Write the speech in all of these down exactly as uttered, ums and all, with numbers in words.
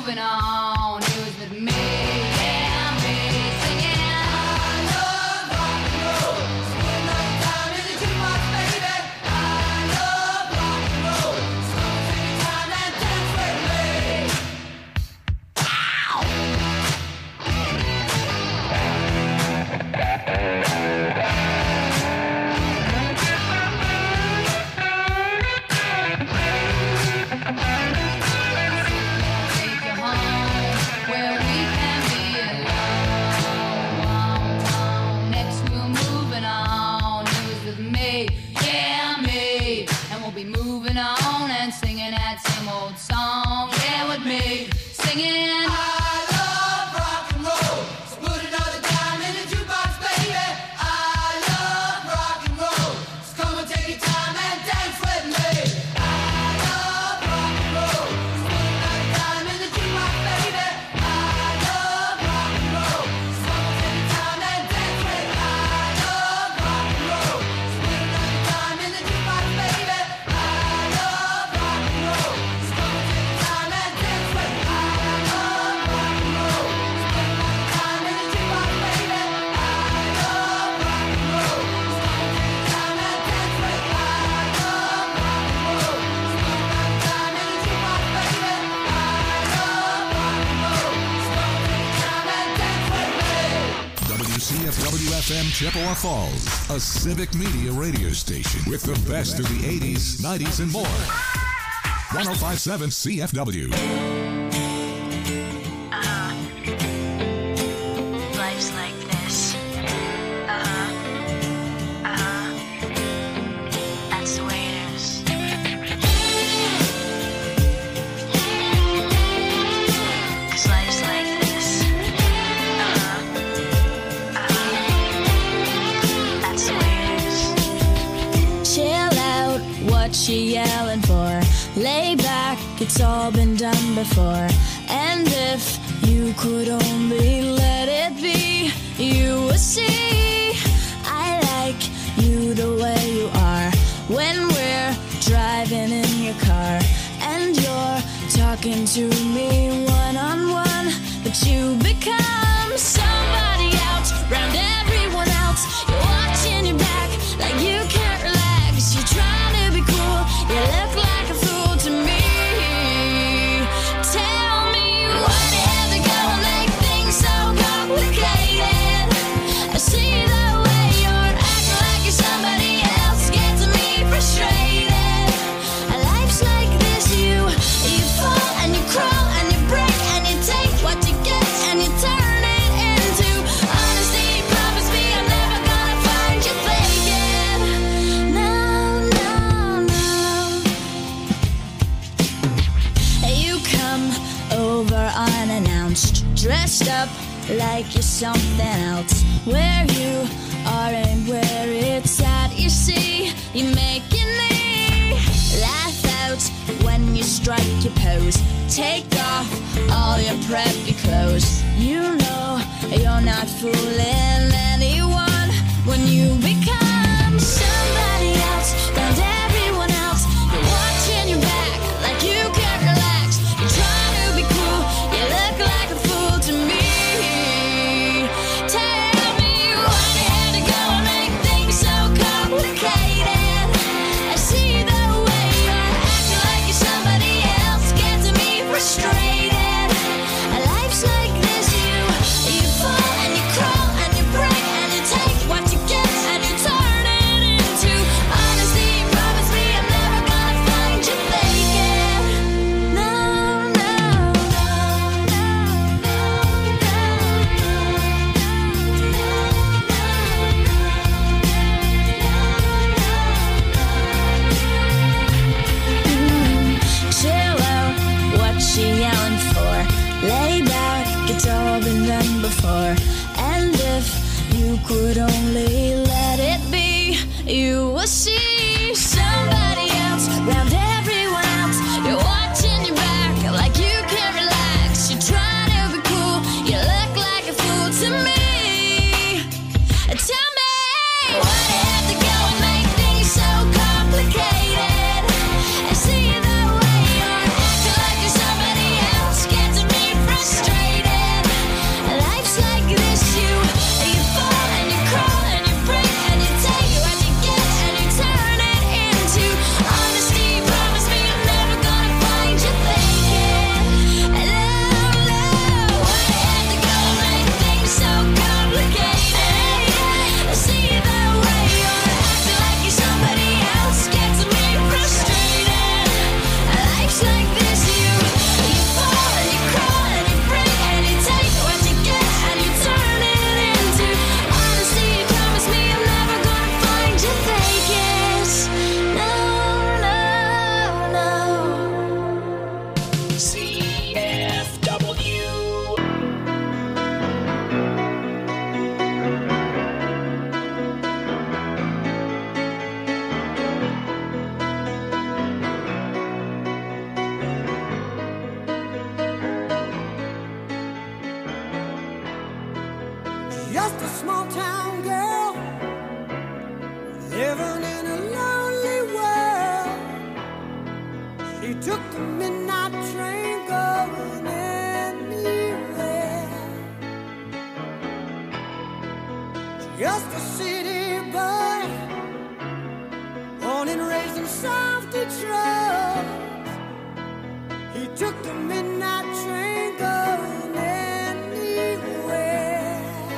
moving on. It was with me, yeah, me singing. I love rock and roll. Spend all the time in the jukebox, baby. I love rock and roll. So take your time and dance with me. Song, yeah, with me, singing. I love rock and roll, so put another dime in the jukebox, baby. I love rock and roll, so come and take your time and dance with me. I love rock and roll, so put another dime in the jukebox, baby. I love rock and roll, so come and take your time and dance with me. I love rock and roll, so put another dime in the jukebox, baby. I love rock and roll. C F W F M Chippewa Falls, a civic media radio station with the best of the eighties, nineties, and more. one oh five point seven C F W. Uh-huh. Life's like this. Uh-huh. Uh-huh. That's the way it is. Cause life's like this. Uh-huh. What she yelling for? Lay back, it's all been done before. And if you could only let it be, you would see I like you the way you are. When we're driving in your car and you're talking to me one-on-one, but you become somebody else, round everyone else. You're watching your back like you can't relax. You're trying to be cool, you look like a fool to me. Tell me what you have to go and make things so complicated. I see the way you're acting like you're somebody else, gets me frustrated. Life's like this, you you fall and you crawl and you break and you take what you get and you turn it into honesty. Promise me I'm never gonna find you faking. No, no, no. You come over unannounced, dressed up like you're something else. Where you are and where it's at, you see, you making me laugh out when you strike your pose. Take off all your preppy clothes. You know you're not fooling anyone when you become somebody else, round everyone else. You're watching your back like you can't relax. You're trying to be cool, you look like a fool to me. Tell me why you had to go and make things so complicated. I see the way you're acting like you're somebody else, gets me frustrated. Life's like this, you you fall and you crawl and you break and you take what you get and you turn it into honesty. Promise me I'm never gonna find you faking. No, no, no, chill out, what she yelling for? Lay back, it's all been done before. And if you could only let it be, you will see somebody else, round everyone else. You're watching your back like you can't relax. You're trying to be cool, you look like a fool to me. Tell me why you have to go and make things so complicated. I see the way you're acting like you're somebody else, gets me just a small town girl living in a lonely world. She took the midnight train going anywhere. Just a city boy, born and raised in South Detroit. He took the midnight train going anywhere.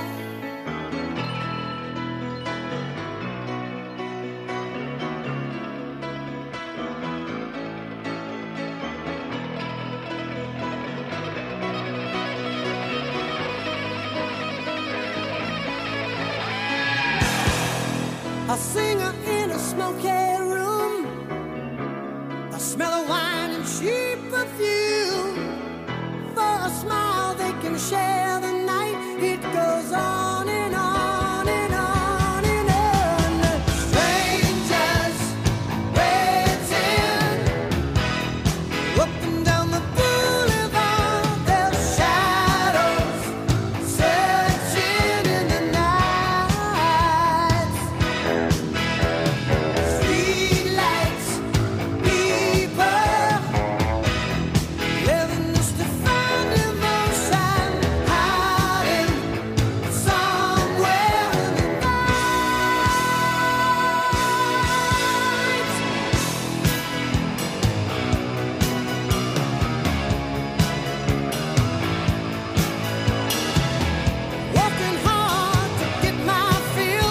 A singer in a smoky room, the smell of wine and cheap perfume. For a smile they can share the night. It goes on and on and on and on. Strangers waiting up and down the boulevard, their shadows searching in the night. Streetlights, people living just to find emotion, hiding somewhere in the night. Working hard to get my fill.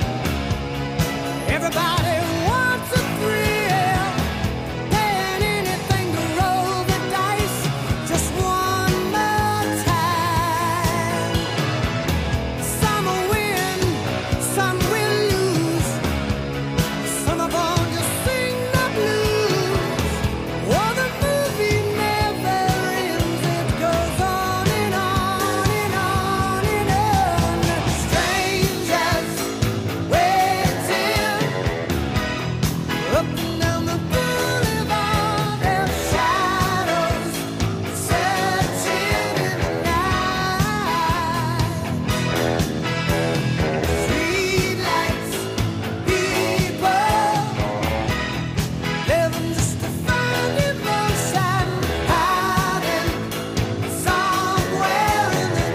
Everybody wants a thrill, paying anything to roll the dice just one more time. Some will win, some will lose. Some are born to sing the blues. Oh, the movie never ends. It goes on and on and on and on. Strangers waiting up and down the boulevard, their shadows searching in the night. Streetlights, people living just to find emotion, hiding somewhere in the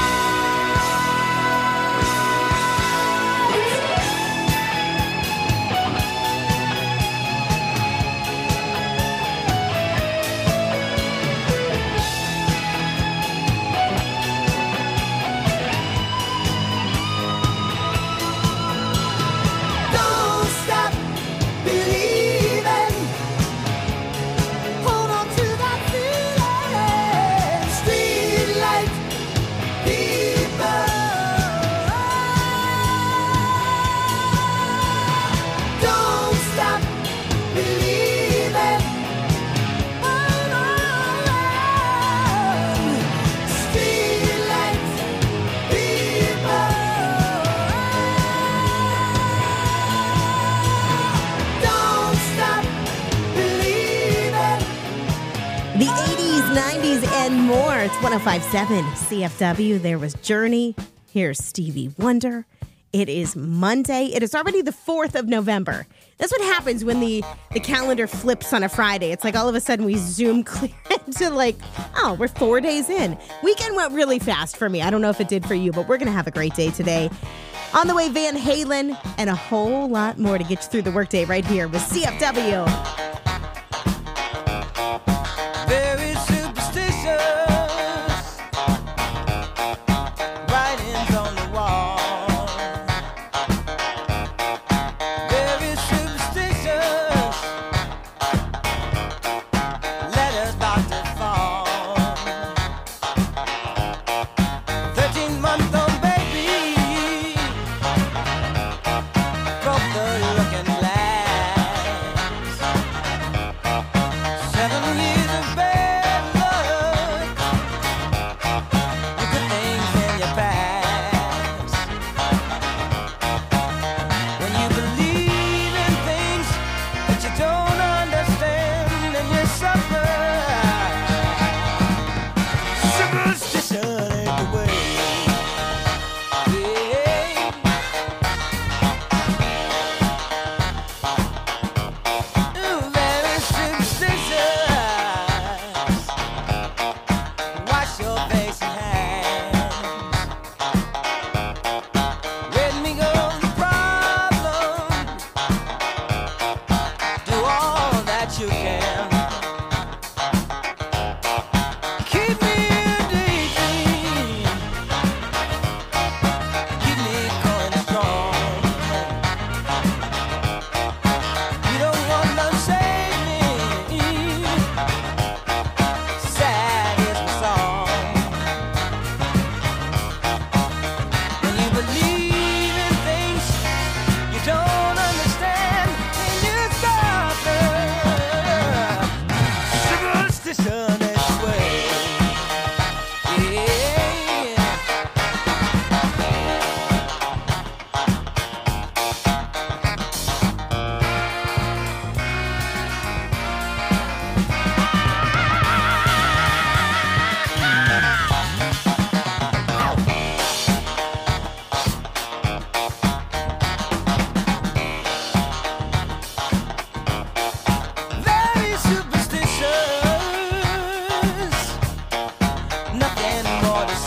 Don't stop believing. Hold on to that feeling. Streetlight people. Don't stop believing. Hold on. Streetlight people. Don't stop believing. The eighties, nineties, and more. It's one oh five point seven C F W. There was Journey. Here's Stevie Wonder. It is Monday. It is already the fourth of November. That's what happens when the, the calendar flips on a Friday. It's like all of a sudden we zoom clear into like, oh, we're four days in. Weekend went really fast for me. I don't know if it did for you, but we're going to have a great day today. On the way, Van Halen and a whole lot more to get you through the workday right here with C F W. Very superstitious, writings on the wall. Very superstitious, letters about to fall. Thirteen-month-old baby broke the looking glass. Seven years of bad luck, the good things in your past. When you believe in things that you don't understand and you suffer, superstition ain't the way.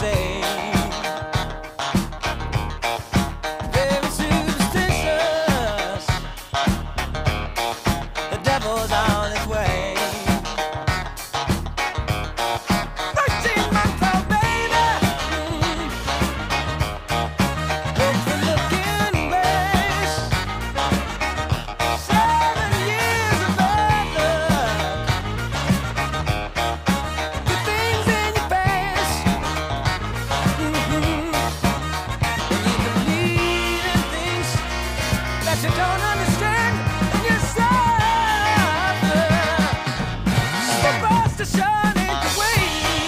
say. Very superstitious. The devil's on his way. Thirteen months old baby. Mm. Looks the looking glass. Seven years of bad luck. Good things in your past. Mhm. And you believe in things that you don't understand, and you suffer. So fast to shine ain't the way.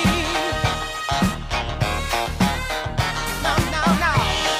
No, no, no.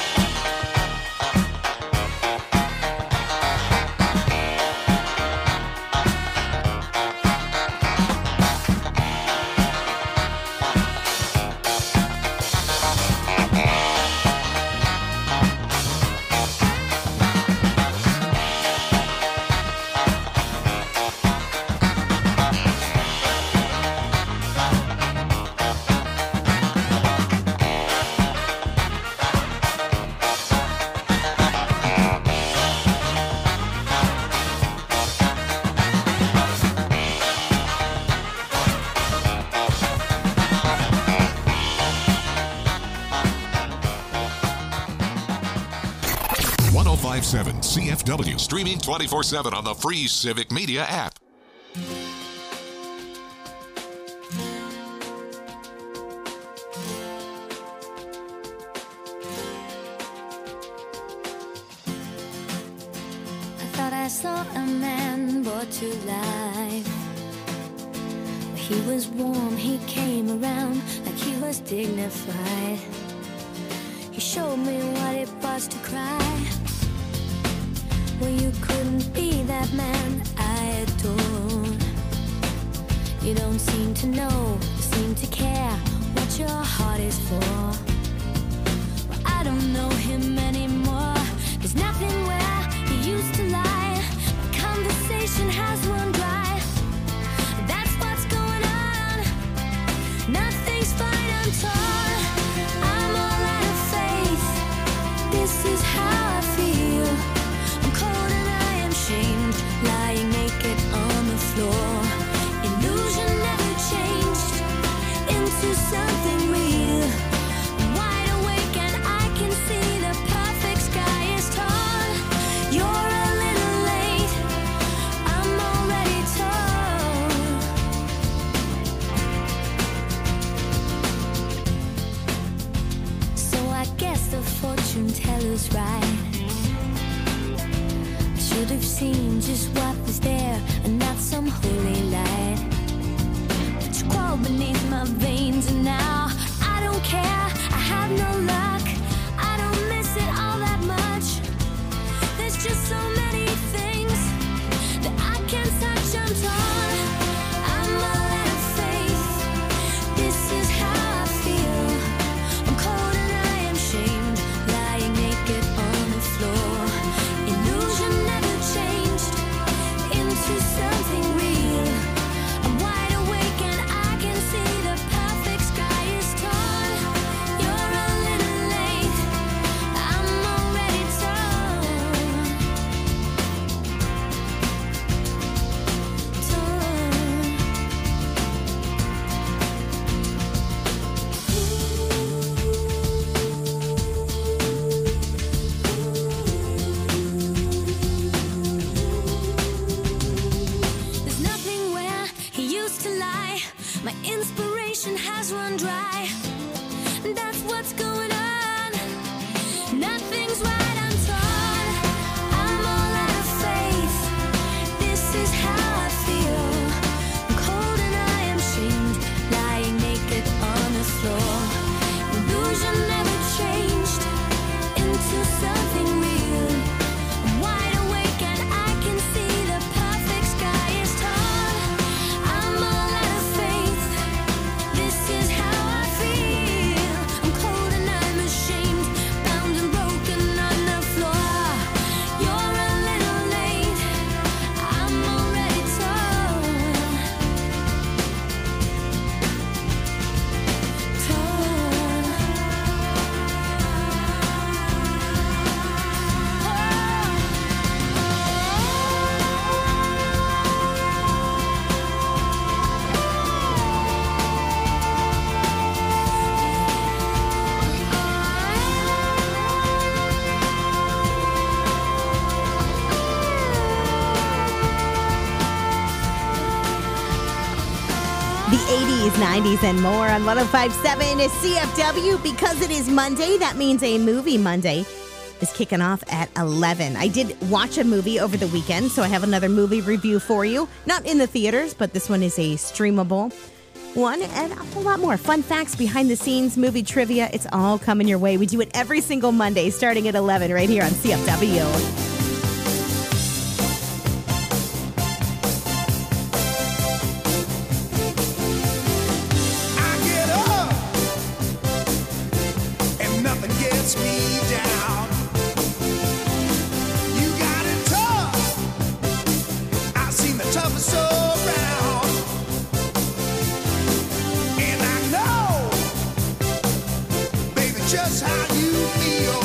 one oh five point seven C F W, streaming twenty-four seven on the free Civic Media app. I thought I saw a man brought to life. He was warm, he came around like he was dignified. He showed me what it was to cry. Well, you couldn't be that man I adored. You don't seem to know, you seem to care what your heart is for. Well, I don't know him anymore. There's nothing where he used to lie. My conversation has run dry. That's what's going on. Nothing's fine, I'm torn. I'm all out of faith. This is how I feel. I'm cold and I am shamed, lying naked on the floor. Illusion never changed into something real. I'm wide awake and I can see the perfect sky is torn. You're a little late, I'm already torn. So I guess the fortune teller's right. I should have seen just what was there and not some holy light. But you crawled beneath my veins and now I don't care. I have no luck. I don't miss it all that much. There's just so many things that I can't touch. I'm torn. I'm all out of faith. This is how I feel. I'm cold and I am shamed, lying naked on the floor. Illusion never changed into something real. I'm wide awake and I can see the perfect sky is torn. You're a little late, I'm already torn. There's nothing where he used to lie. My inspiration has run dry. That's what's going on. Nothing's right, I'm torn. I'm all out of faith. This is how I feel. I'm cold and I am shamed, lying naked on the floor. Illusion never changed into something real. I'm wide awake and I can see the perfect sky is torn. I'm all out of faith. This is how I feel. I'm cold and eighties, nineties, and more on one oh five point seven C F W. Because it is Monday, that means a movie Monday is kicking off at eleven. I did watch a movie over the weekend, so I have another movie review for you. Not in the theaters, but this one is a streamable one, and a whole lot more fun facts, behind the scenes, movie trivia. It's all coming your way. We do it every single Monday starting at eleven right here on C F W. I get up and nothing gets me down. You got it tough. I've seen the toughest around. And I know, baby, just how you feel.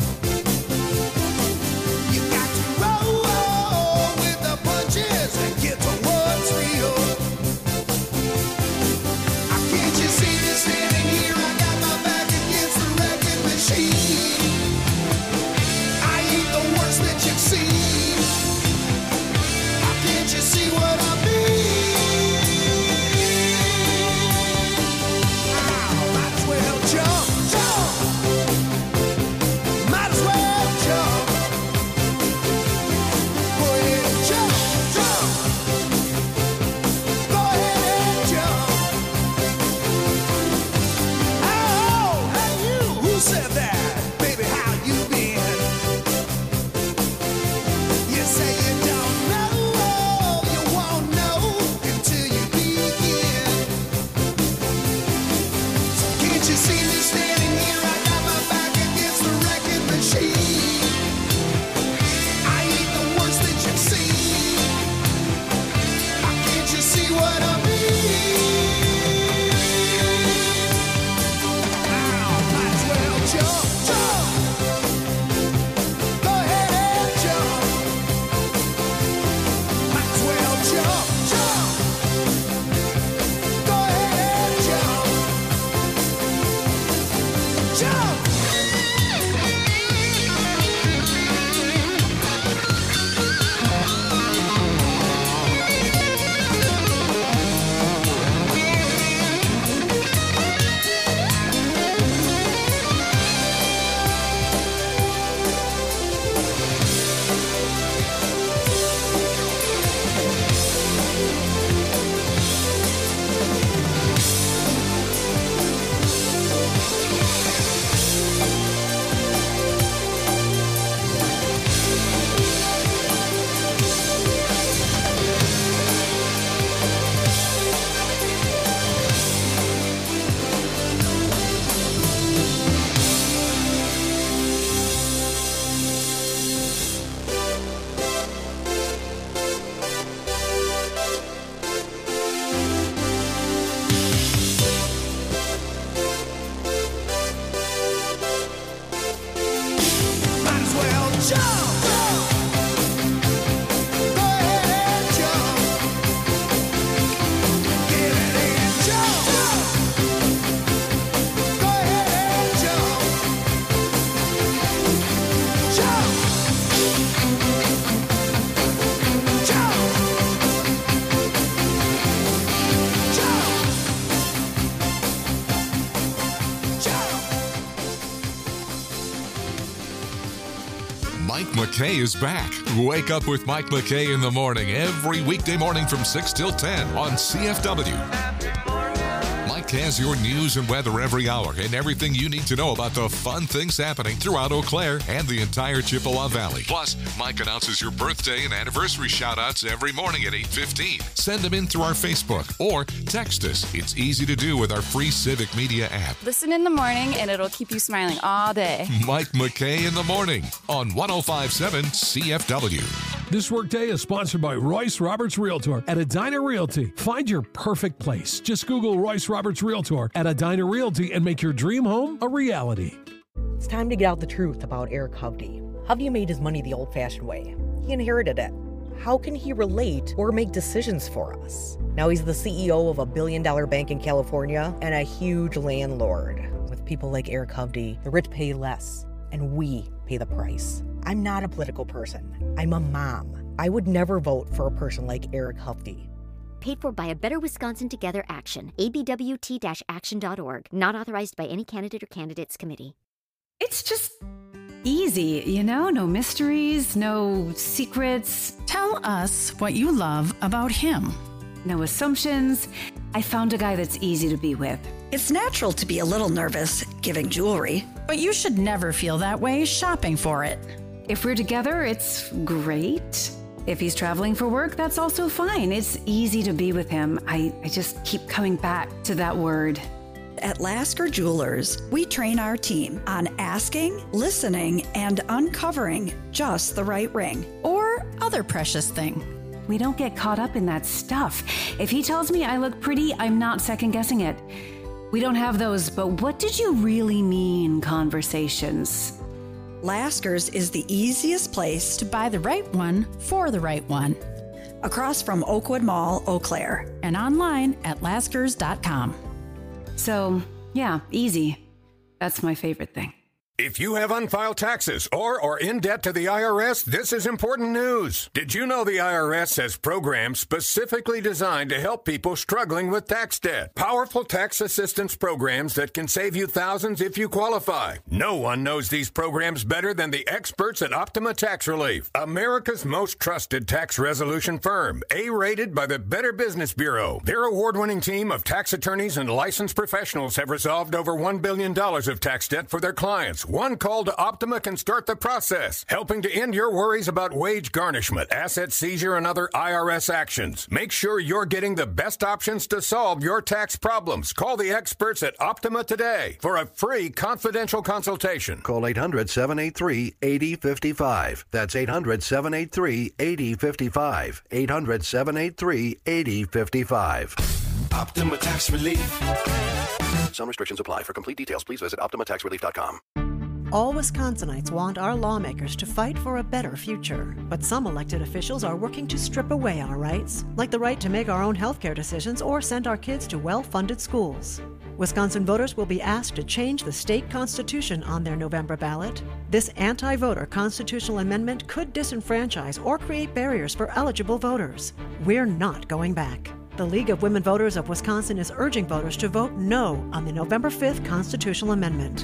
You got to roll with the punches and get to what's real. Can't you see me standing here? I got my back against the wrecking machine. I ain't the worst that you've seen. Can't you see what I mean? Ah, might as well jump, jump. Might as well jump. Go ahead and jump, jump. Go ahead and jump. Oh, hey you, who said that? Baby, how you been? You say you don't know, you won't know until you begin. So can't you see me standing here? I got my back against the wrecking machine. I ain't the worst that you've seen. Can't you see what I mean? Now, might as well jump, jump. Go ahead and jump. Might as well jump, jump. Go ahead and jump. Jump. Might as well jump. Go ahead and jump. Get it and jump. Go ahead and jump. Jump. Jump. Jump. Jump. Mike McKay is back. Wake up with Mike McKay in the morning every weekday morning from six till ten on C F W. Mike has your news and weather every hour and everything you need to know about the fun things happening throughout Eau Claire and the entire Chippewa Valley. Plus, Mike announces your birthday and anniversary shout-outs every morning at eight fifteen. Send them in through our Facebook or text us. It's easy to do with our free Civic Media app. Listen in the morning and it'll keep you smiling all day. Mike McKay in the morning on one oh five point seven C F W. This workday is sponsored by Royce Roberts Realtor at Edina Realty. Find your perfect place. Just Google Royce Roberts Realtor at Edina Realty and make your dream home a reality. It's time to get out the truth about Eric Hovde. Hovde made his money the old-fashioned way. He inherited it. How can he relate or make decisions for us? Now he's the C E O of a billion-dollar bank in California and a huge landlord. With people like Eric Hovde, the rich pay less, and we pay the price. I'm not a political person. I'm a mom. I would never vote for a person like Eric Hovde. Paid for by a Better Wisconsin Together action. A B W T action dot org. Not authorized by any candidate or candidates committee. It's just easy, you know? No mysteries, no secrets. Tell us what you love about him. No assumptions. I found a guy that's easy to be with. It's natural to be a little nervous giving jewelry, but you should never feel that way shopping for it. If we're together, it's great. If he's traveling for work, that's also fine. It's easy to be with him. I, I just keep coming back to that word. At Lasker Jewelers, we train our team on asking, listening, and uncovering just the right ring or other precious thing. We don't get caught up in that stuff. If he tells me I look pretty, I'm not second guessing it. We don't have those, but what did you really mean conversations. Lasker's is the easiest place to buy the right one for the right one. Across from Oakwood Mall, Eau Claire. And online at laskers dot com. So, yeah, easy. That's my favorite thing. If you have unfiled taxes or are in debt to the I R S, this is important news. Did you know the I R S has programs specifically designed to help people struggling with tax debt? Powerful tax assistance programs that can save you thousands if you qualify. No one knows these programs better than the experts at Optima Tax Relief, America's most trusted tax resolution firm, A-rated by the Better Business Bureau. Their award-winning team of tax attorneys and licensed professionals have resolved over one billion dollars of tax debt for their clients. One call to Optima can start the process, helping to end your worries about wage garnishment, asset seizure, and other I R S actions. Make sure you're getting the best options to solve your tax problems. Call the experts at Optima today for a free confidential consultation. Call eight hundred, seven eight three, eight zero five five. That's eight hundred, seven eight three, eight zero five five. eight hundred, seven eight three, eight zero five five. Optima Tax Relief. Some restrictions apply. For complete details, please visit optima tax relief dot com. All Wisconsinites want our lawmakers to fight for a better future. But some elected officials are working to strip away our rights, like the right to make our own healthcare decisions or send our kids to well-funded schools. Wisconsin voters will be asked to change the state constitution on their November ballot. This anti-voter constitutional amendment could disenfranchise or create barriers for eligible voters. We're not going back. The League of Women Voters of Wisconsin is urging voters to vote no on the November fifth constitutional amendment.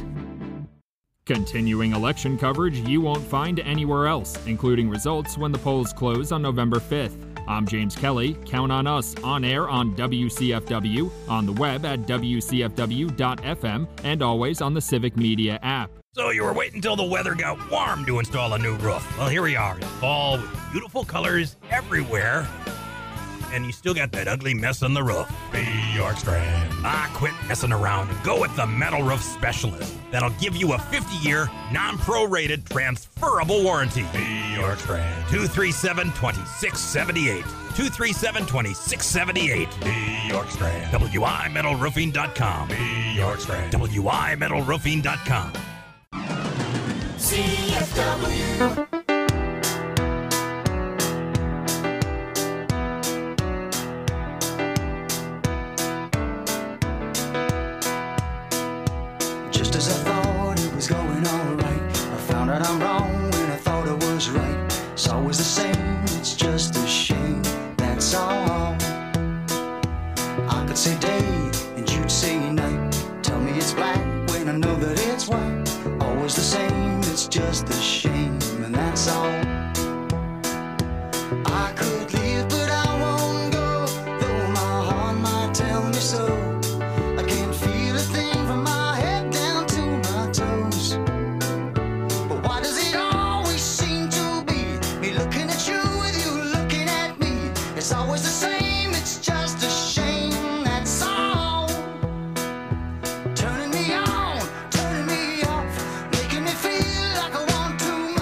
Continuing election coverage you won't find anywhere else, including results when the polls close on November fifth. I'm James Kelly. Count on us on air on W C F W, on the web at W C F W dot F M, and always on the Civic Media app. So you were waiting until the weather got warm to install a new roof. Well, here we are in fall with beautiful colors everywhere. And you still got that ugly mess on the roof. Be York Strand. Ah, quit messing around and go with the Metal Roof Specialist. That'll give you a fifty-year, non-prorated, transferable warranty. Be York Strand. two three seven, two six seven eight. two three seven, two six seven eight. Be York Strand. W I metal roofing dot com. Be York Strand. W I metal roofing dot com. C F W. Just as I thought it was going all right, I found out I'm wrong when I thought I was right. It's always the same, it's just a shame, that's all. I could say day and you'd say night. Tell me it's black when I know that it's white. Always the same, it's just a shame, and that's all. I could leave but I won't go, though my heart might tell me so. I can't feel a thing from my head down to my toes. But why does it always seem to be me looking at you with you looking at me? It's always the same, it's just a shame, that's all. Turning me on, turning me off, making me feel like I want too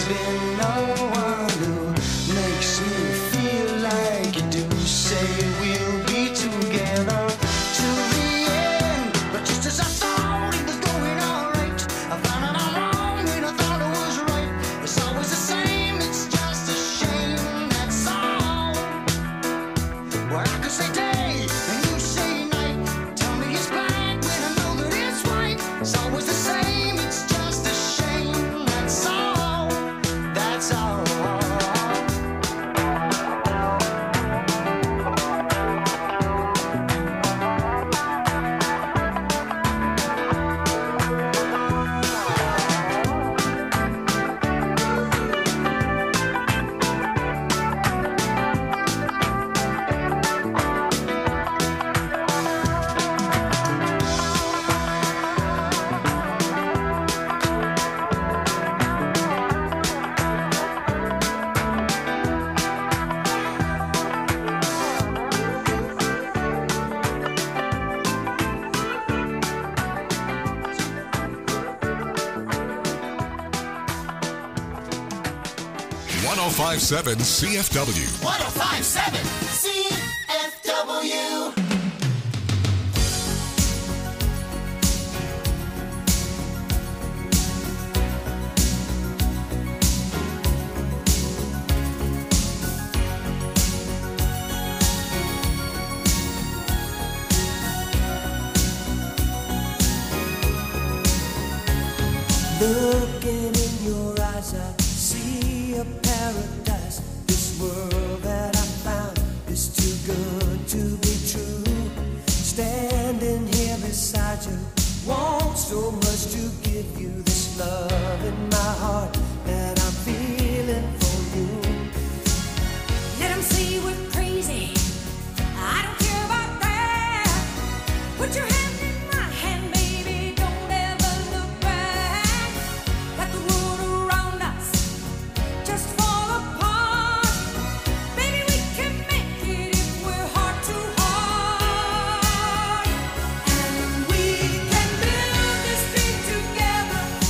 been no one who makes me feel like you do. Say we'll be together till the end, but just as I thought it was going all right, I found out I'm wrong when I thought it was right. It's always the same, it's just a shame, that's all. Well, I could say day and you say night. Tell me it's black when I know that it's white. It's always the same, it's just a shame, that's all. That's all. one oh five point seven C F W. one oh five point seven C F W. Looking in your eyes, I see a paradise. This world that I found is too good to be true. Standing here beside you, want so much to give you this love in my heart that I'm feeling for you. Let 'em say we're crazy. I don't care about that. Put your hand in my hand, baby. Don't ever look back. Let the world around us just fall apart. Baby, we can make it if we're heart to heart. And we can build this dream together.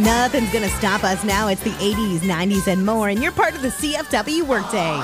Nothing's going to stop us now. It's the eighties, nineties, and more, and you're part of the C F W Workday.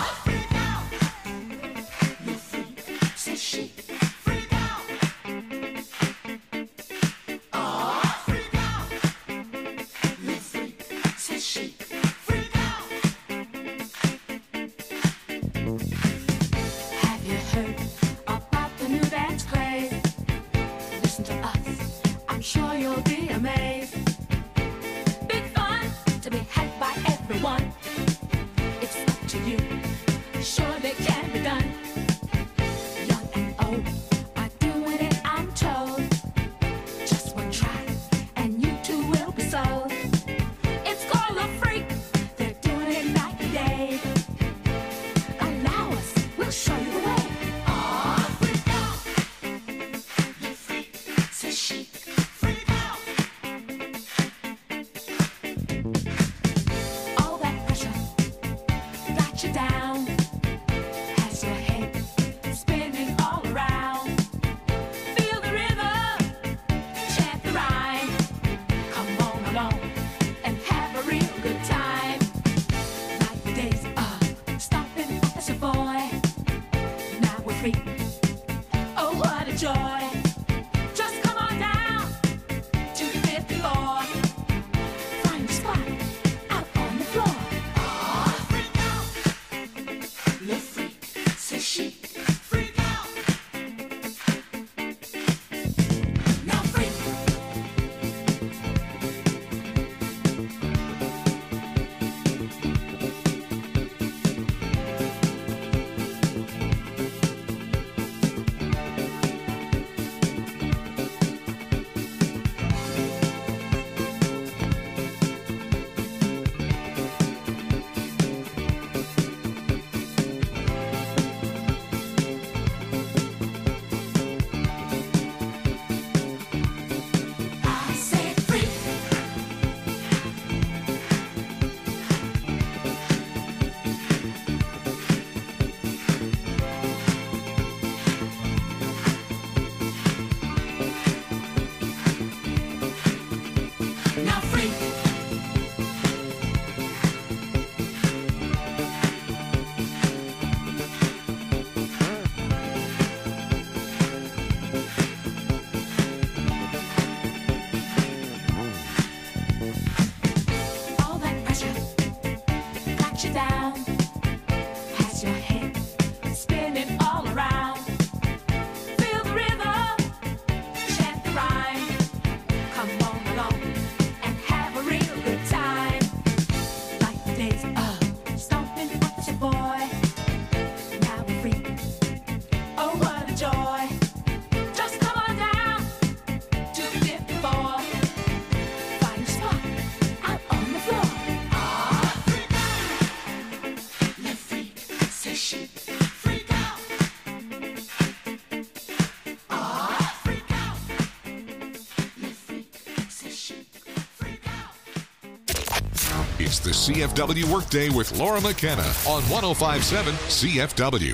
It's the C F W Workday with Laura McKenna on one oh five point seven C F W.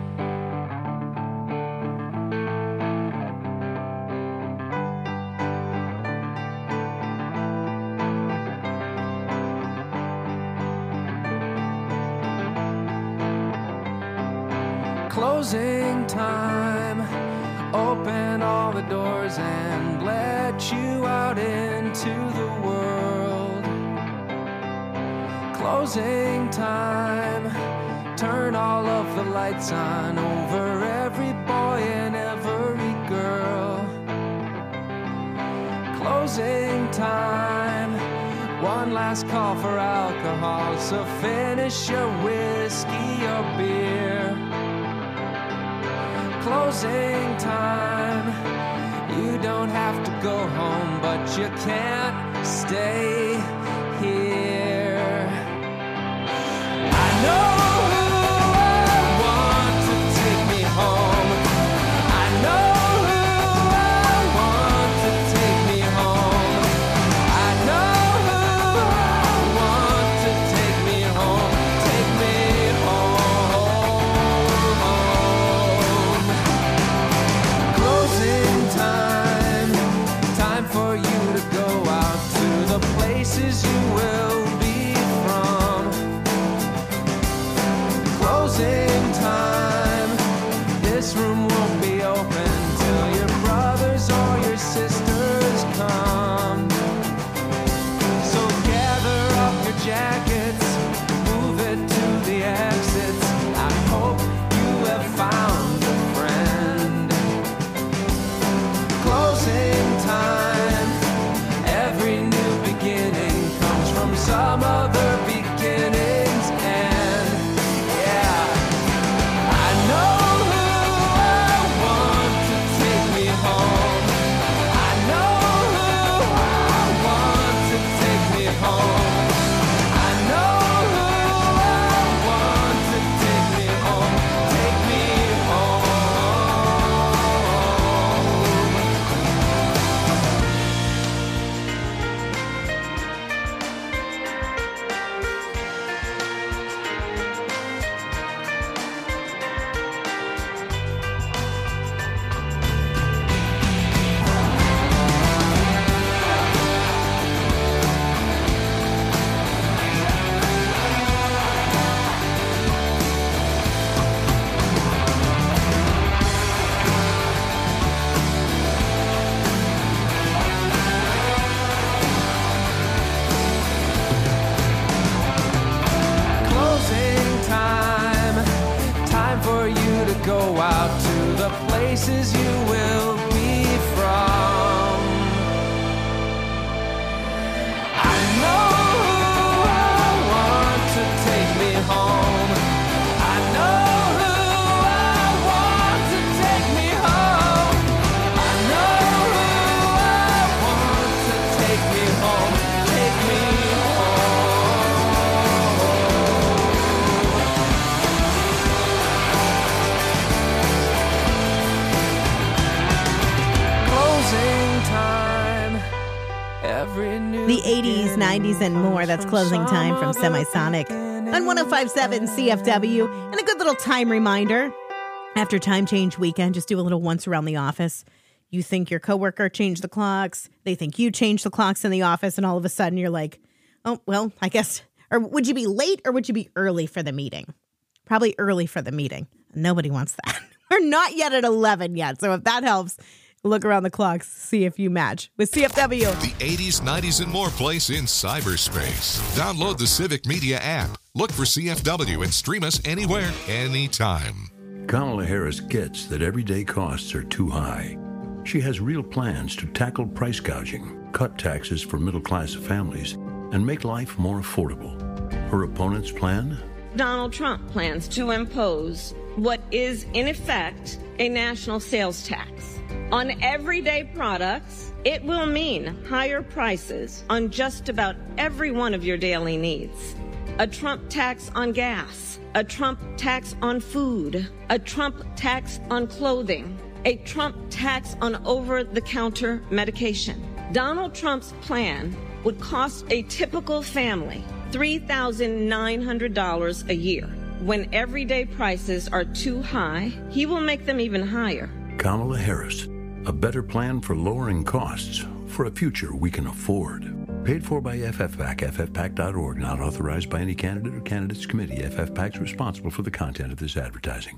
Closing time. Open all the doors and let you out into the world. Closing time. Turn all of the lights on over every boy and every girl. Closing time. One last call for alcohol, so finish your whiskey or beer. Closing time. You don't have to go home, but you can't stay here. I know who I want to take me home. I know who I want to take me home. I know who I want to take me home. Take me home. Closing time. Time for you to go out to the places closing time. This room won't be open till your brothers or your sisters come. So gather up your jackets, move it to the exits. I hope you have found a friend. Closing time. Every new beginning comes from some other beginning's end. Yeah, I know who I want to take me home. I know who I want to take me home. I know who I want to take me home. Take me home. Closing time. Time for you to go out to the places you will be from. I know who I want to take me home. I know who I want to take me home. I know who I want to take me home. Take me closing time. Every new The eighties, nineties, and more. That's Closing Time from Semisonic on one oh five point seven C F W. And a good little time reminder. After time change weekend, just do a little once around the office. You think your coworker changed the clocks. They think you changed the clocks in the office. And all of a sudden you're like, oh, well, I guess. Or would you be late or would you be early for the meeting? Probably early for the meeting. Nobody wants that. We're not yet at eleven yet. So if that helps, look around the clocks, see if you match with C F W. The eighties, nineties, and more place in cyberspace. Download the Civic Media app. Look for C F W and stream us anywhere, anytime. Kamala Harris gets that everyday costs are too high. She has real plans to tackle price gouging, cut taxes for middle-class families, and make life more affordable. Her opponent's plan? Donald Trump plans to impose what is, in effect, a national sales tax. On everyday products, it will mean higher prices on just about every one of your daily needs. A Trump tax on gas, a Trump tax on food, a Trump tax on clothing, a Trump tax on over-the-counter medication. Donald Trump's plan would cost a typical family three thousand nine hundred dollars a year. When everyday prices are too high, he will make them even higher. Kamala Harris, a better plan for lowering costs for a future we can afford. Paid for by F F PAC, F F PAC dot org, not authorized by any candidate or candidates committee. F F PAC is responsible for the content of this advertising.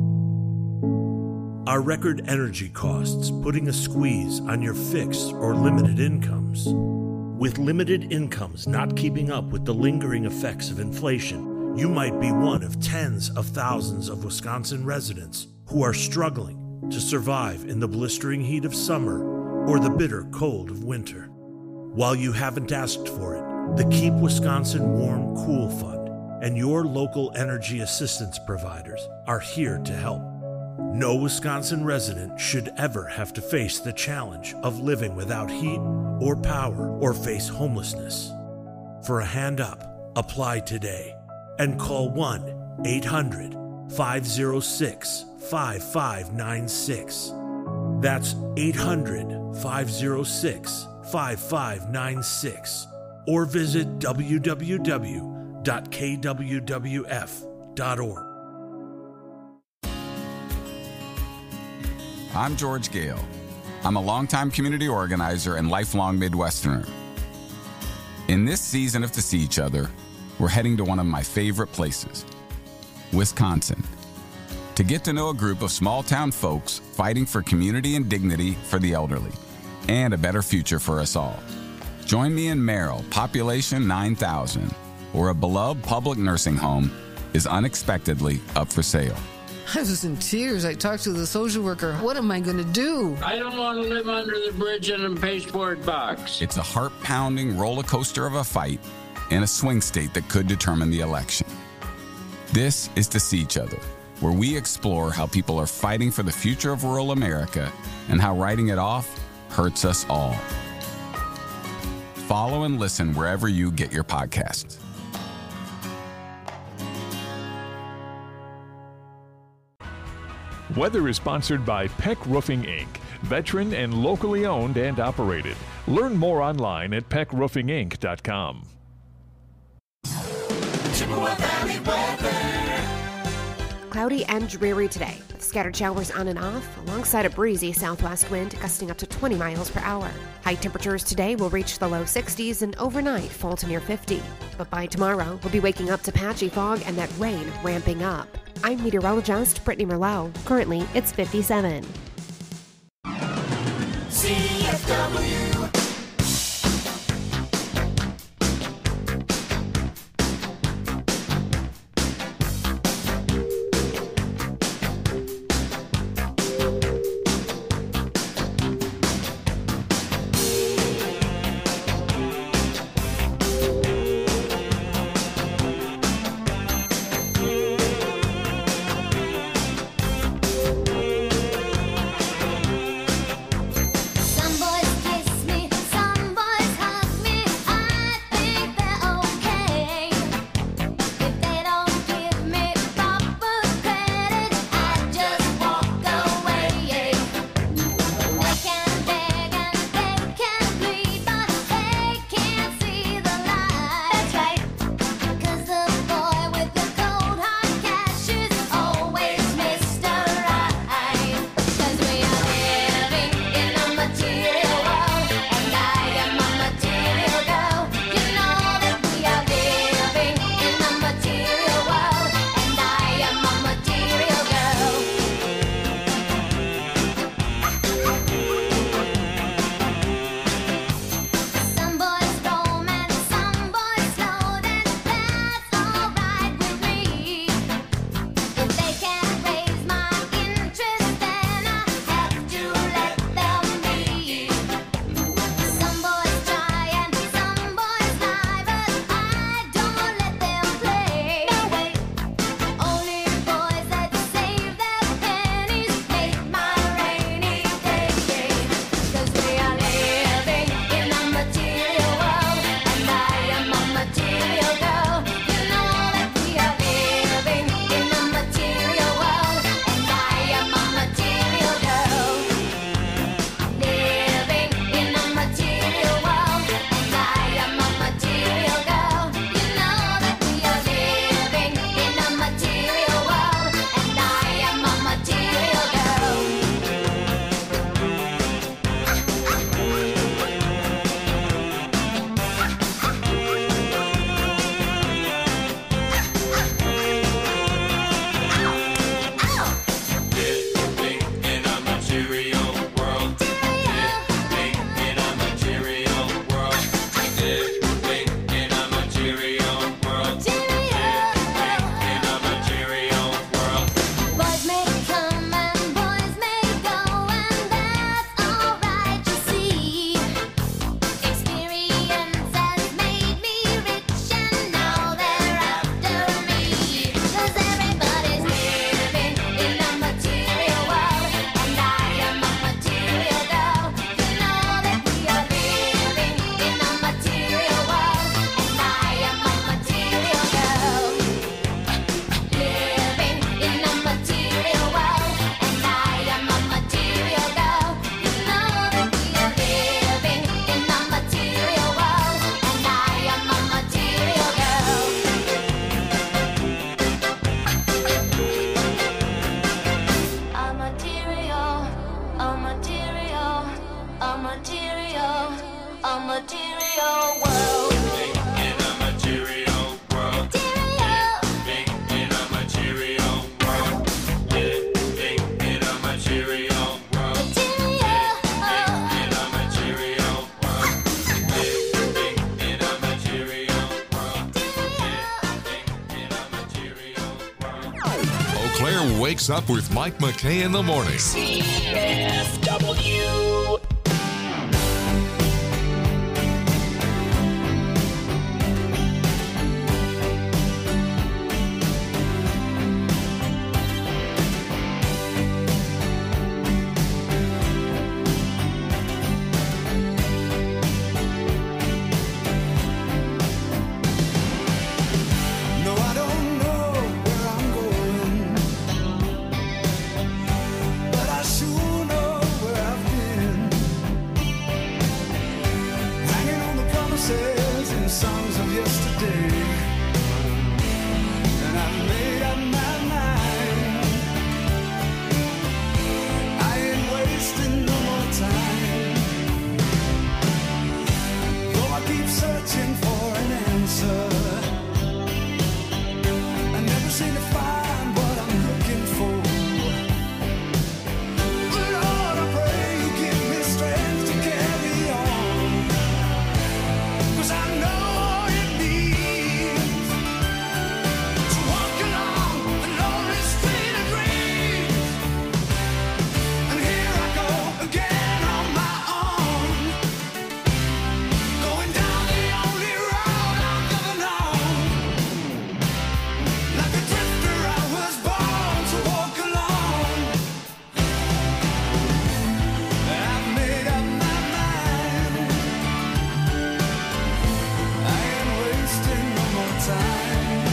Are record energy costs putting a squeeze on your fixed or limited incomes? With limited incomes not keeping up with the lingering effects of inflation, you might be one of tens of thousands of Wisconsin residents who are struggling to survive in the blistering heat of summer or the bitter cold of winter. While you haven't asked for it, the Keep Wisconsin Warm Cool Fund and your local energy assistance providers are here to help. No Wisconsin resident should ever have to face the challenge of living without heat or power or face homelessness. For a hand up, apply today and call one eight hundred five oh six five five nine six. That's eight hundred five oh six five five nine six or visit w w w dot k w w f dot org. I'm George Gale. I'm a longtime community organizer and lifelong Midwesterner. In this season of To See Each Other, we're heading to one of my favorite places, Wisconsin. To get to know a group of small-town folks fighting for community and dignity for the elderly and a better future for us all. Join me in Merrill, population nine thousand, where a beloved public nursing home is unexpectedly up for sale. I was in tears. I talked to the social worker. What am I going to do? I don't want to live under the bridge in a pasteboard box. It's a heart-pounding roller coaster of a fight in a swing state that could determine the election. This is To See Each Other, where we explore how people are fighting for the future of rural America and how writing it off hurts us all. Follow and listen wherever you get your podcasts. Weather is sponsored by Peck Roofing, Incorporated, veteran and locally owned and operated. Learn more online at peck roofing inc dot com. Chippewa Valley weather. Cloudy and dreary today, with scattered showers on and off, alongside a breezy southwest wind gusting up to twenty miles per hour. High temperatures today will reach the low sixties and overnight fall to near fifty. But by tomorrow, we'll be waking up to patchy fog and that rain ramping up. I'm meteorologist Brittany Merlot. Currently, it's fifty-seven. C F W. Some boys kiss Everywhere wakes up with Mike McKay in the morning. C F W. No, I don't know where I'm going, but I sure know where I've been. Hanging on the promises and songs of yesterday, and I've made up my mind. I ain't wasting no more time. Though I keep searching for an answer, I never seem to find what I'm looking for. But Lord, I pray you give me strength to carry on, 'cause I know all it means to walk along the lonely street of dreams. And here I go again on my own, going down the only road I've ever known. Like a drifter, I was born to walk alone. I've made up my mind. I ain't wasting no more time.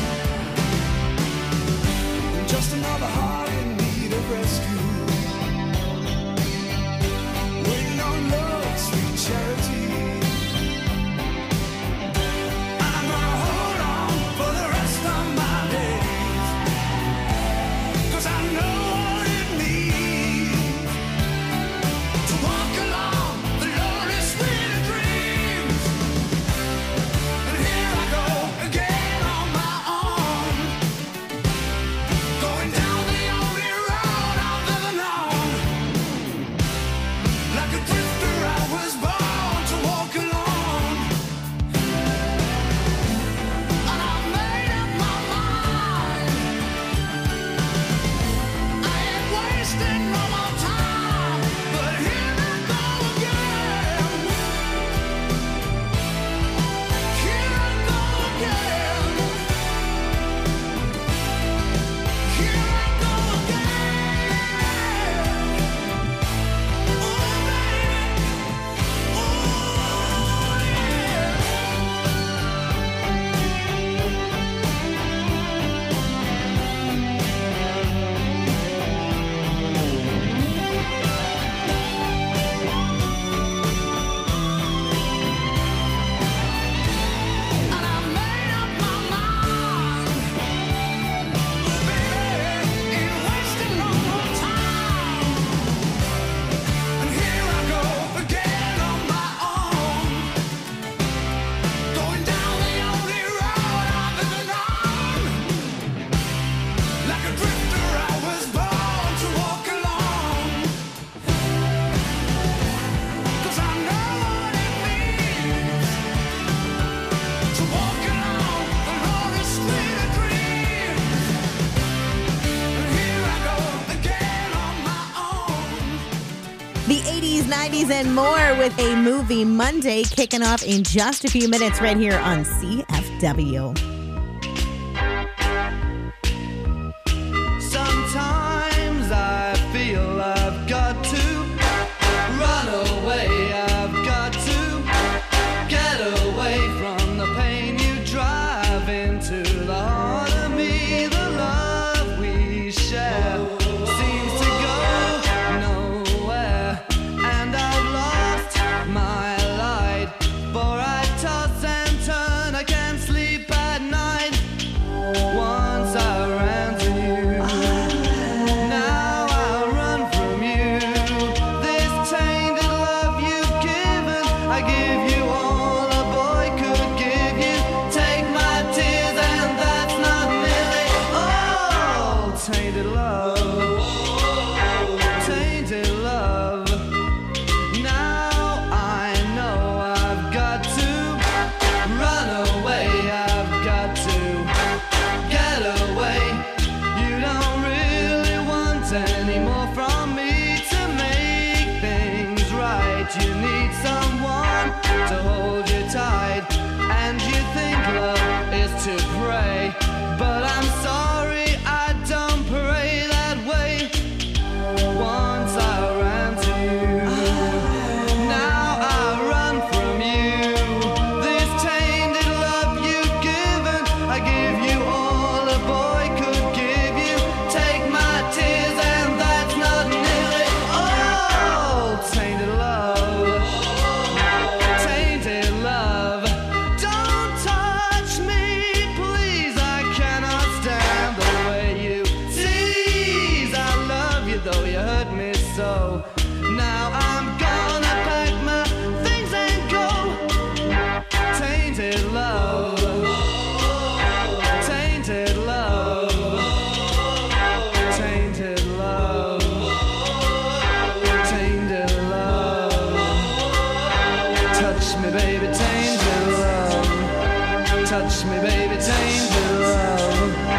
Just another heart in need of rescue, waiting on love's sweet charity. I'm gonna hold on for the rest of my days, 'cause I know what it means to walk along the lonely street of dreams. And here I go again on my own, going down the only road I've ever known. Like a drifter, I was born to walk alone. And I made up my mind. I ain't wasting no more time. But here I go again. Here I go again. Here I go again. Oh, baby. Oh, yeah. And I made up my mind. Oh, baby, ain't wasting no more time. And here I go again on my own, going down the only road I've ever known. Like a drifter, I was born to walk alone. 'Cause I know what it means to walk along the lonely street of dreams. And here I go again on my own. The eighties, nineties, and more with a Movie Monday kicking off in just a few minutes right here on C F W. Sometimes I feel I've got to run away. I've got to get away from the pain you drive into the heart of me. The love we share seems to go nowhere, and I've lost my light. For I toss and turn, I can't sleep at night. Once I ran to you, now I run from you. This tainted love you've given, I give you all a boy could give you. Take my tears and that's not nearly all. Tainted love, tainted love. Now I know I've got to run away. I've got to get away. You don't really but you need someone to hold you tight. And you think love is to pray, but I'm sorry, I don't pray that way. Once I ran to you, now I run from you. This tainted love you've given, I give you all a boy could give you. Take my tears and that's not nearly all. Tainted love, tainted love. Don't touch me, please, I cannot stand the way you tease. I love you though you hurt me so. Now I'm gonna pack my things and go. Tainted love, tainted love, tainted love, tainted love. Touch me, baby, tainted love. Touch me, baby, tainted love.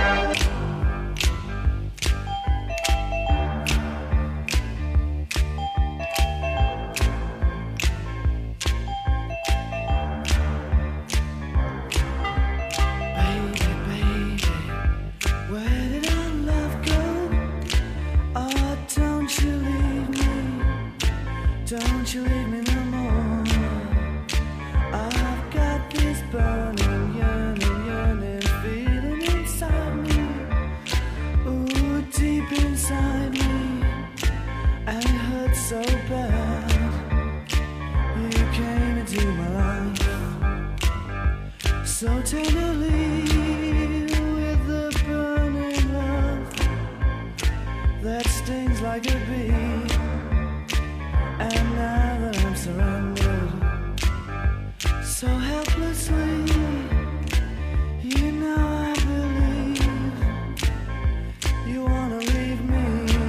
Baby, baby, where did our love go? Oh, don't you leave me, don't you leave me no more. I've got this burning, yearning, yearning feeling inside me. Ooh, deep inside me, and it hurts so bad. You came into my life so tenderly with the burning love that stings like a bee. And now that I'm surrounded so helplessly, you know I believe you wanna leave me.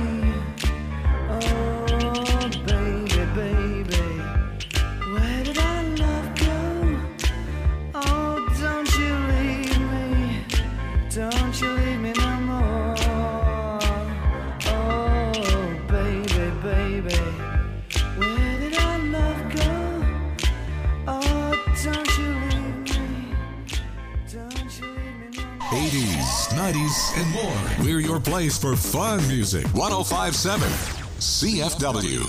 Oh, baby, baby, where did our love go? Oh, don't you leave me, don't you leave me no more. Oh, baby, baby, where did our love go? Oh, don't you leave me, don't you leave me no more. eighties, nineties, and more. We're your place for fun music. one oh five point seven C F W.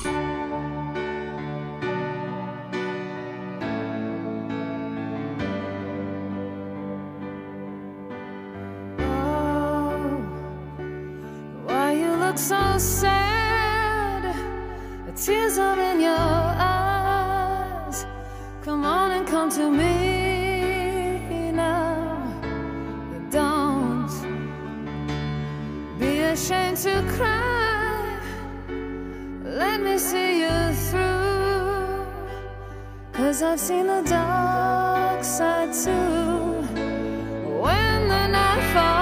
Why you look so sad? The tears are in your eyes. Come on and come to me now. Don't be ashamed to cry. Let me see you through. 'Cause I've seen the dark side too. When the night falls